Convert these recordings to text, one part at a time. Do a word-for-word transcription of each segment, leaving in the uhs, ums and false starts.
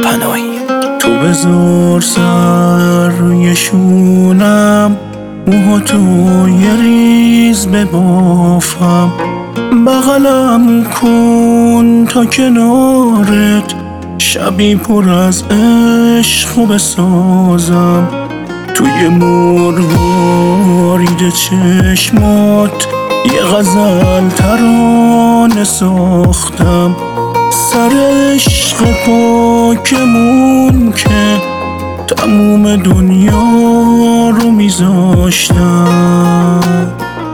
پناهی. تو بذار سر روی شونم، موها تو یه ریز ببافم، بغلم کن تا کنارت شبی پر از عشق بسازم. توی مروارید چشمات یه غزل ترانه ساختم، سر عشق پاکمون که تموم دنیا رو میذاشتم.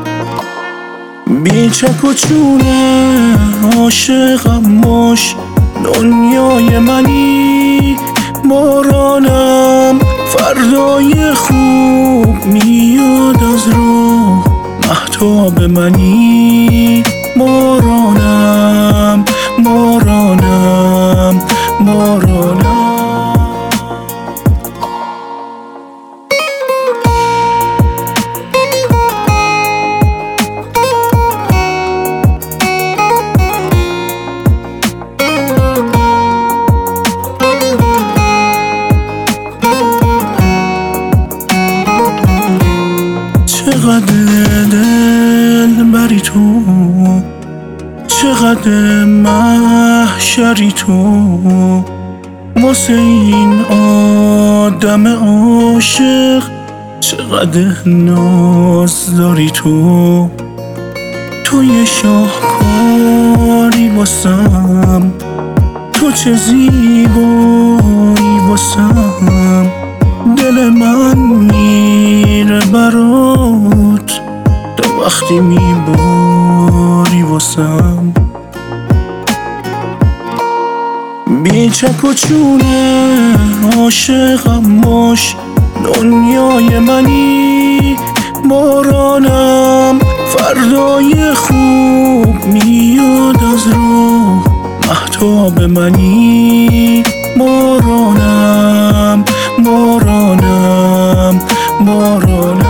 بی چک و چونه عاشقم باش، دنیای منی بارانم، فردای خوب میاد از راه، مهتاب منی بارانم بارانم بارانم. چقدر دل بری تو، چقدر محشری تو، واسه این آدم عاشق چقدر ناز داری تو. تو یه شاهکاری واسم، تو چه زیبایی واسم، دل من میره برات تا وقتی میباری واسم. بی چک و چونه عاشقم باش، دنیای منی بارانم، فردای خوب میاد از راه، مهتاب منی بارانم بارانم بارانم.